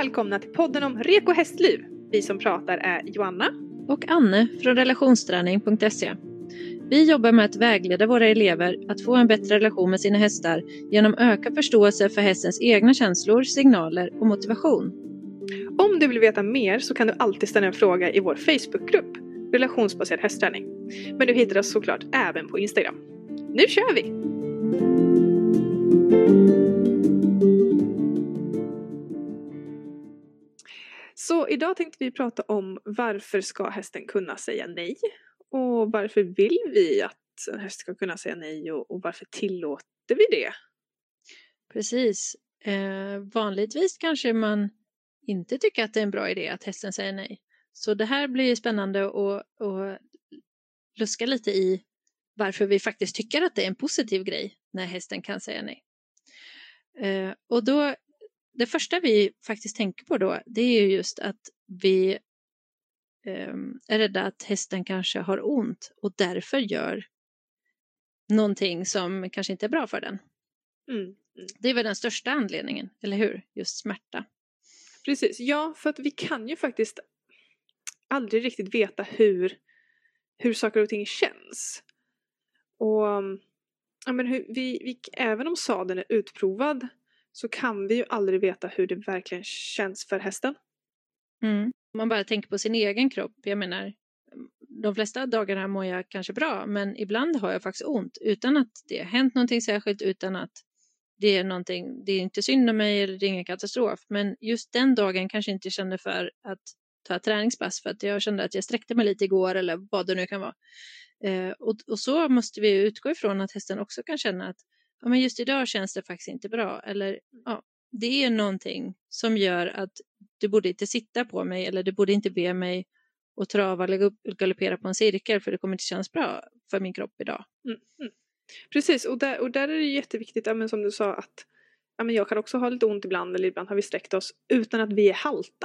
välkomna till podden om reko hästliv. Vi som pratar är Joanna och Anne från relationsträning.se. Vi jobbar med att vägleda våra elever att få en bättre relation med sina hästar genom ökad förståelse för hästens egna känslor, signaler och motivation. Om du vill veta mer så kan du alltid ställa en fråga i vår Facebookgrupp Relationsbaserad hästträning. Men du hittar oss såklart även på Instagram. Nu kör vi! Så idag tänkte vi prata om varför ska hästen kunna säga nej? Och varför vill vi att en häst ska kunna säga nej och varför tillåter vi det? Precis. Vanligtvis kanske man inte tycker att det är en bra idé att hästen säger nej. Så det här blir spännande att luska lite i varför vi faktiskt tycker att det är en positiv grej när hästen kan säga nej. Och då, det första vi faktiskt tänker på då, det är ju just att vi är rädda att hästen kanske har ont och därför gör någonting som kanske inte är bra för den. Det är väl den största anledningen, eller hur? Just smärta. Precis, ja, för att vi kan ju faktiskt aldrig riktigt veta hur saker och ting känns. Och ja, men vi, även om sadeln är utprovad så kan vi ju aldrig veta hur det verkligen känns för hästen. Om man bara tänker på sin egen kropp, jag menar, de flesta dagarna mår jag kanske bra, men ibland har jag faktiskt ont utan att det har hänt någonting särskilt, utan att det är någonting, det är inte synd om mig eller det är ingen katastrof, men just den dagen kanske inte kände för att ta ett träningspass för att jag kände att jag sträckte mig lite igår eller vad det nu kan vara. Och så måste vi utgå ifrån att hästen också kan känna att ja, men just idag känns det faktiskt inte bra, eller ja, det är någonting som gör att du borde inte sitta på mig eller du borde inte be mig att trava eller galoppera på en cirkel för det kommer inte kännas bra för min kropp idag. Precis, och där är det jätteviktigt, ja, men som du sa, att ja, men jag kan också ha lite ont ibland eller ibland har vi sträckt oss utan att vi är halta.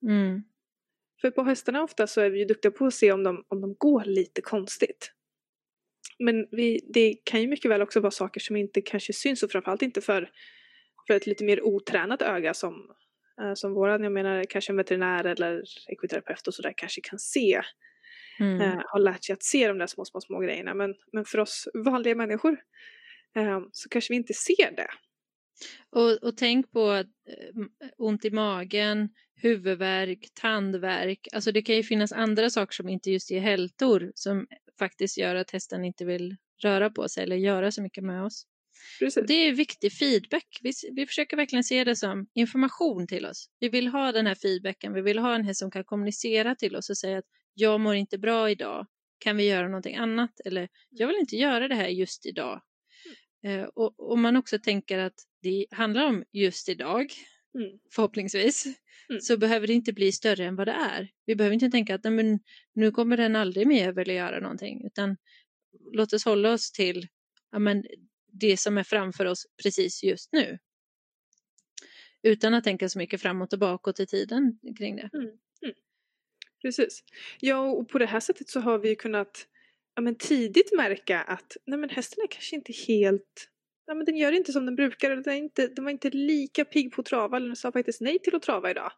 För på hästarna ofta så är vi ju duktiga på att se om de går lite konstigt. Men det kan ju mycket väl också vara saker som inte kanske syns, och framförallt inte för ett lite mer otränat öga som våran, jag menar kanske en veterinär eller ekviterapeut och sådär kanske kan se. Har lärt sig att se de där små grejerna. Men för oss vanliga människor så kanske vi inte ser det. Och tänk på ont i magen, huvudvärk, tandvärk. Alltså det kan ju finnas andra saker som inte just är hältor som faktiskt gör att hästen inte vill röra på sig eller göra så mycket med oss. Precis. Det är viktig feedback. Vi försöker verkligen se det som information till oss. Vi vill ha den här feedbacken. Vi vill ha en häst som kan kommunicera till oss och säga att jag mår inte bra idag. Kan vi göra någonting annat? Eller jag vill inte göra det här just idag. Och man också tänker att det handlar om just idag, förhoppningsvis, så behöver det inte bli större än vad det är. Vi behöver inte tänka att nej, men nu kommer den aldrig mer vilja göra någonting, utan låt oss hålla oss till ja, men det som är framför oss precis just nu. Utan att tänka så mycket framåt och bakåt i tiden kring det. Precis. Ja, och på det här sättet så har vi kunnat tidigt märka att nej, men hästen är kanske inte helt, men den gör inte som den brukar, eller den var inte lika pigg på att trava, eller den sa faktiskt nej till att trava idag.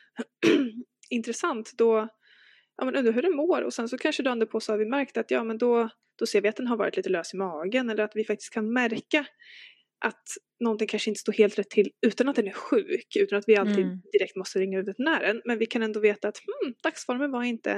Intressant, då undrar hur den mår, och sen så kanske dagen på så har vi märkt att då ser vi att den har varit lite lös i magen, eller att vi faktiskt kan märka att någonting kanske inte står helt rätt till utan att den är sjuk, utan att vi alltid direkt måste ringa ut veterinären, men vi kan ändå veta att dagsformen var inte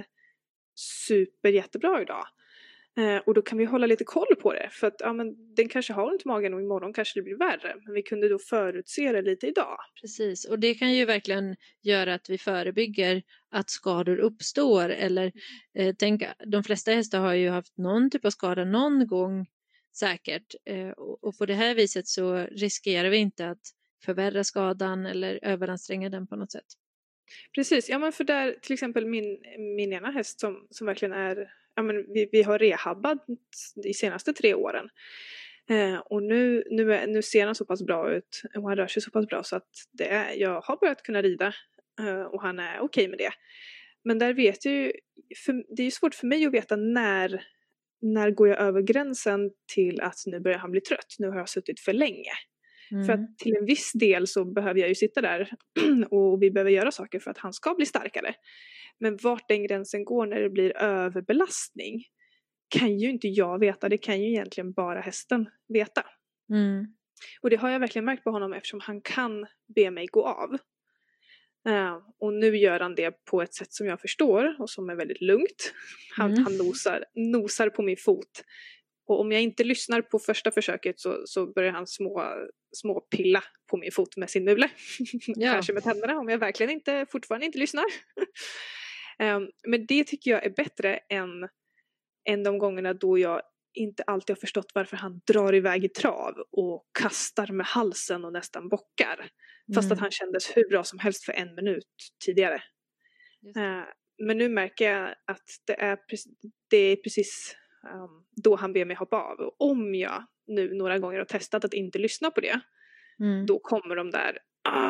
jättebra idag. Och då kan vi hålla lite koll på det, för att den kanske har ont i magen och imorgon kanske det blir värre, men vi kunde då förutse det lite idag. Precis, och det kan ju verkligen göra att vi förebygger att skador uppstår, eller de flesta hästar har ju haft någon typ av skada någon gång säkert, och på det här viset så riskerar vi inte att förvärra skadan eller överanstränga den på något sätt. Precis, ja men för där till exempel min ena häst som verkligen är, vi har rehabbat de senaste 3 åren. Och nu ser han så pass bra ut och han rör sig så pass bra så att jag har börjat kunna rida och han är okej med det. Men där vet jag ju, det är ju svårt för mig att veta när går jag över gränsen till att nu börjar han bli trött, nu har jag suttit för länge. För att till en viss del så behöver jag ju sitta där och vi behöver göra saker för att han ska bli starkare. Men vart den gränsen går när det blir överbelastning kan ju inte jag veta, det kan ju egentligen bara hästen veta. Och det har jag verkligen märkt på honom eftersom han kan be mig gå av. Och nu gör han det på ett sätt som jag förstår och som är väldigt lugnt. Han nosar på min fot. Och om jag inte lyssnar på första försöket så börjar han små pilla på min fot med sin mule. Ja. Kanske med tänderna om jag verkligen fortfarande inte lyssnar. Men det tycker jag är bättre än de gångerna då jag inte alltid har förstått varför han drar iväg i trav och kastar med halsen och nästan bockar. Fast att han kändes hur bra som helst för 1 minut tidigare. Men nu märker jag att det är precis då han ber mig hoppa av. Och om jag nu några gånger har testat att inte lyssna på det, då kommer de där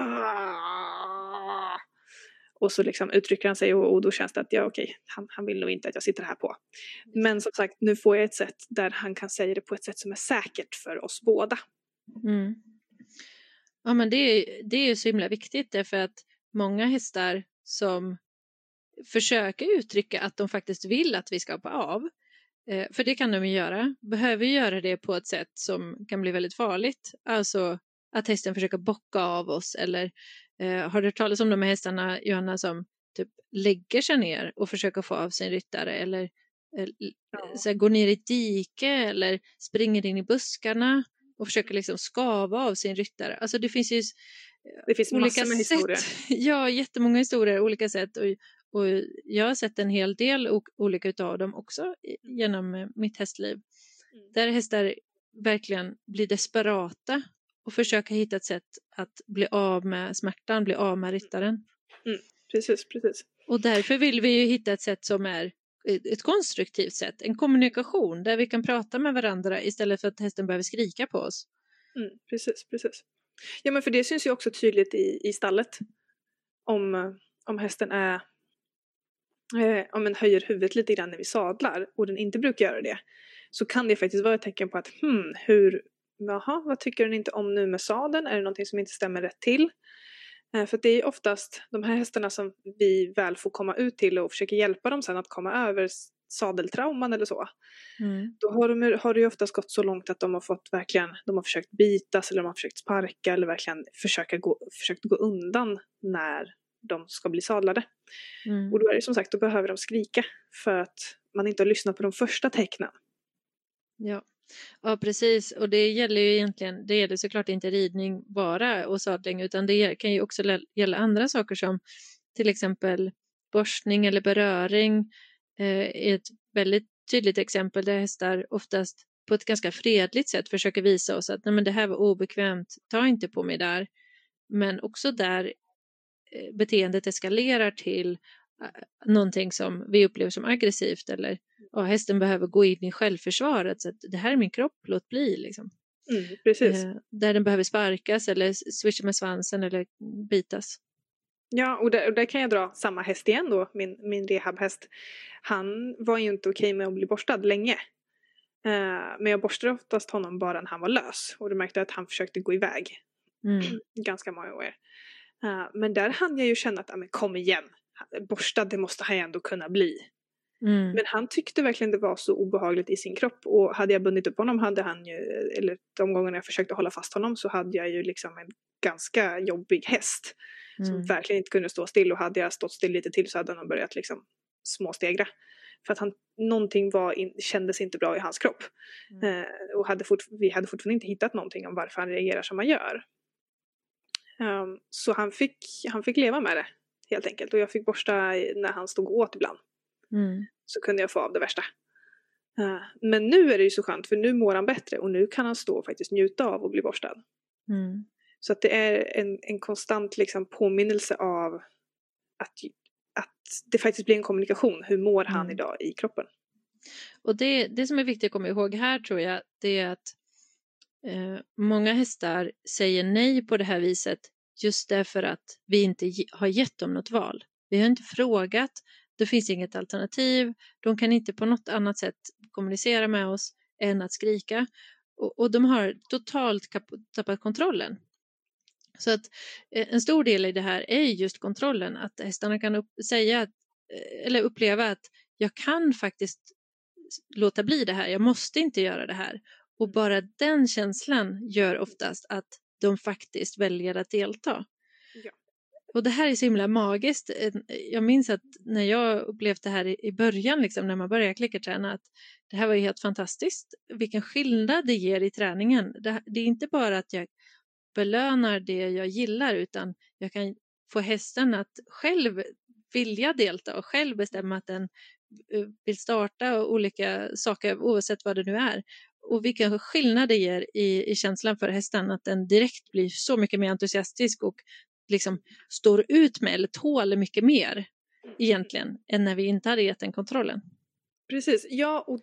och så liksom uttrycker han sig och då känns det att han vill nog inte att jag sitter här på. Men som sagt, nu får jag ett sätt där han kan säga det på ett sätt som är säkert för oss båda. Ja, men det är ju så himla viktigt därför att många hästar som försöker uttrycka att de faktiskt vill att vi ska hoppa av, för det kan de ju göra, behöver göra det på ett sätt som kan bli väldigt farligt. Alltså att hästen försöker bocka av oss eller har du hört talas om de här hästarna, Johanna, som typ lägger sig ner och försöker få av sin ryttare eller så här, går ner i ett dike eller springer in i buskarna och försöker liksom skava av sin ryttare. Alltså det finns olika med historier. Ja, jättemånga historier, olika sätt och jag har sett en hel del olika utav dem också genom mitt hästliv. Där hästar verkligen blir desperata och försöka hitta ett sätt att bli av med smärtan, bli av med ryttaren. Precis. Och därför vill vi ju hitta ett sätt som är ett konstruktivt sätt, en kommunikation där vi kan prata med varandra istället för att hästen behöver skrika på oss. Precis. Ja, men för det syns ju också tydligt i stallet. Om hästen om den höjer huvudet lite grann när vi sadlar och den inte brukar göra det, så kan det faktiskt vara ett tecken på att vad tycker den inte om nu med sadeln? Är det någonting som inte stämmer rätt till? För det är oftast de här hästarna som vi väl får komma ut till och försöka hjälpa dem sen att komma över sadeltrauman eller så. Då har det ju oftast gått så långt att de har försökt bitas eller de har försökt sparka eller verkligen försökt gå undan när de ska bli sadlade. Och då är det som sagt, då behöver de skrika för att man inte har lyssnat på de första tecknen. Ja, precis. Och det gäller såklart inte ridning bara och sadling, utan det kan ju också gälla andra saker som till exempel borstning eller beröring är ett väldigt tydligt exempel där hästar oftast på ett ganska fredligt sätt försöker visa oss att nej, men det här var obekvämt, ta inte på mig där. Men också där beteendet eskalerar till någonting som vi upplever som aggressivt eller hästen behöver gå in i självförsvaret, så att det här är min kropp, låt bli liksom. Precis. Där den behöver sparkas eller switcha med svansen eller bitas. Ja, och där kan jag dra samma häst igen då, min rehabhäst. Han var ju inte okej med att bli borstad länge. Men jag borstade oftast honom bara när han var lös. Och du märkte att han försökte gå iväg. Ganska många år. Men där hann jag ju känna att, men kom igen. Borstad, det måste han ändå kunna bli. Men han tyckte verkligen det var så obehagligt i sin kropp. Och hade jag bundit upp honom hade han ju, eller de gångerna jag försökte hålla fast honom, så hade jag ju liksom en ganska jobbig häst. Som verkligen inte kunde stå still, och hade jag stått still lite till så hade han börjat liksom småstegra. För att någonting kändes inte bra i hans kropp. Och vi hade fortfarande inte hittat någonting om varför han reagerar som han gör. Så han fick leva med det helt enkelt. Och jag fick borsta när han stod åt ibland. Så kunde jag få av det värsta. Men nu är det ju så skönt, för nu mår han bättre. Och nu kan han stå och faktiskt njuta av att bli borstad. Så att det är en konstant liksom påminnelse av att det faktiskt blir en kommunikation. Hur mår han idag i kroppen? Och det som är viktigt att komma ihåg här, tror jag, det är att många hästar säger nej på det här viset just därför att vi inte har gett dem något val. Vi har inte frågat, det finns inget alternativ, de kan inte på något annat sätt kommunicera med oss än att skrika. Och de har totalt tappat kontrollen. Så att en stor del i det här är just kontrollen. Att hästarna kan uppleva att jag kan faktiskt låta bli det här. Jag måste inte göra det här. Och bara den känslan gör oftast att de faktiskt väljer att delta. Ja. Och det här är så himla magiskt. Jag minns att när jag upplevde det här i början, liksom, när man började klickerträna, att det här var ju helt fantastiskt. Vilken skillnad det ger i träningen. Det är inte bara att jag belönar det jag gillar, utan jag kan få hästen att själv vilja delta och själv bestämma att den vill starta olika saker oavsett vad det nu är. Och vilken skillnad det ger i känslan för hästen, att den direkt blir så mycket mer entusiastisk och liksom står ut med eller tål mycket mer egentligen än när vi inte hade gett den kontrollen. Precis, ja, och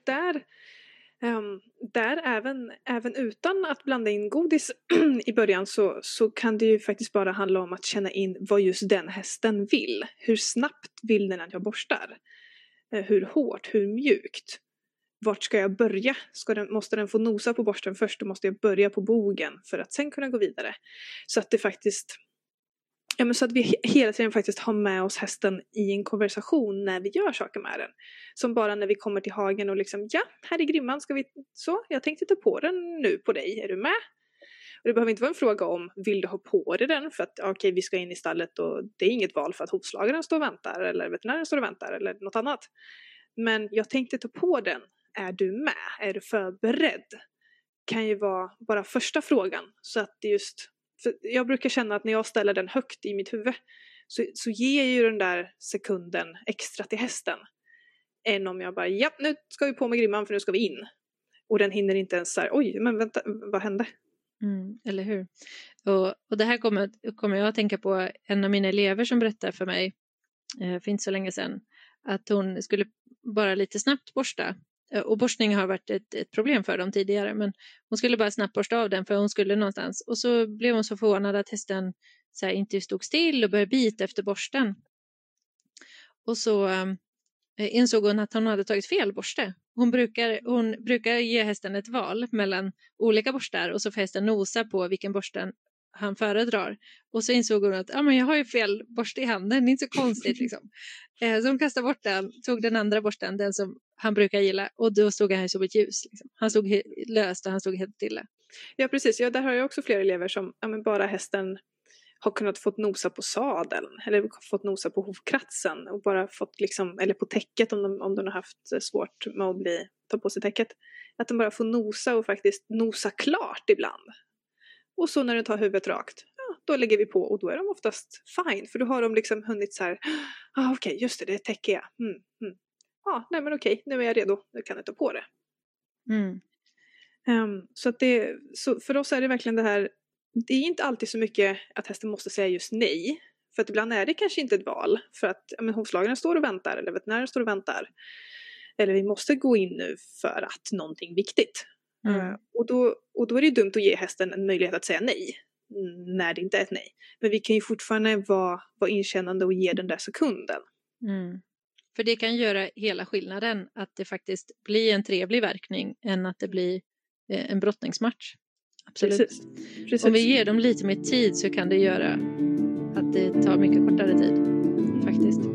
där även utan att blanda in godis i början så kan det ju faktiskt bara handla om att känna in vad just den hästen vill. Hur snabbt vill den att jag borstar? Hur hårt, hur mjukt? Vart ska jag börja? Måste den få nosa på borsten först, då måste jag börja på bogen för att sen kunna gå vidare. Så att det faktiskt, så att vi hela tiden faktiskt har med oss hästen i en konversation när vi gör saker med den. Som bara när vi kommer till hagen och liksom, ja, här är grimman, jag tänkte ta på den nu på dig, är du med? Och det behöver inte vara en fråga om, vill du ha på dig den? För att okej, vi ska in i stallet och det är inget val för att hovslagaren står och väntar, eller veterinären står och väntar, eller något annat. Men jag tänkte ta på den, är du med? Är du förberedd? Kan ju vara bara första frågan. Så att det just, för jag brukar känna att när jag ställer den högt i mitt huvud så ger ju den där sekunden extra till hästen. Än om jag bara, ja, nu ska vi på med grimman för nu ska vi in. Och den hinner inte ens så här, oj, men vänta, vad hände? Eller hur? Och det här kommer jag att tänka på en av mina elever som berättade för mig för inte så länge sedan, att hon skulle bara lite snabbt borsta. Och borstning har varit ett problem för dem tidigare, men hon skulle bara snabbt borsta av den för hon skulle någonstans. Och så blev hon så förvånad att hästen så här, inte stod still och började bita efter borsten. Och så insåg hon att hon hade tagit fel borste. Hon brukar ge hästen ett val mellan olika borstar och så får hästen nosa på vilken borsten han föredrar. Och så insåg hon att men jag har ju fel borste i handen, det är inte så konstigt liksom. Så hon kastade bort den, tog den andra borsten, den som han brukar gilla, och då stod han som ett ljus. Liksom. Han stod löst och han stod helt stilla. Ja, precis. Ja, där har jag också flera elever som bara hästen har kunnat fått nosa på sadeln eller fått nosa på hovkratsen och bara fått liksom, eller på täcket om de har haft svårt med att ta på sig täcket. Att de bara får nosa och faktiskt nosa klart ibland. Och så när de tar huvudet rakt, då lägger vi på och då är de oftast fine. För då har de liksom hunnit så här, okej, just det täcker jag. Nej men okej, nu är jag redo, nu kan jag ta på det. Så att så för oss är det verkligen det här, det är inte alltid så mycket att hästen måste säga just nej. För att ibland är det kanske inte ett val. För att hovslagaren står och väntar eller veterinären står och väntar. Eller vi måste gå in nu för att någonting viktigt. Och då är det dumt att ge hästen en möjlighet att säga nej. När det inte är ett nej. Men vi kan ju fortfarande vara inkännande och ge den där sekunden. För det kan göra hela skillnaden. Att det faktiskt blir en trevlig verkning än att det blir en brottningsmatch. Absolut. Precis. Om vi ger dem lite mer tid så kan det göra att det tar mycket kortare tid. Faktiskt.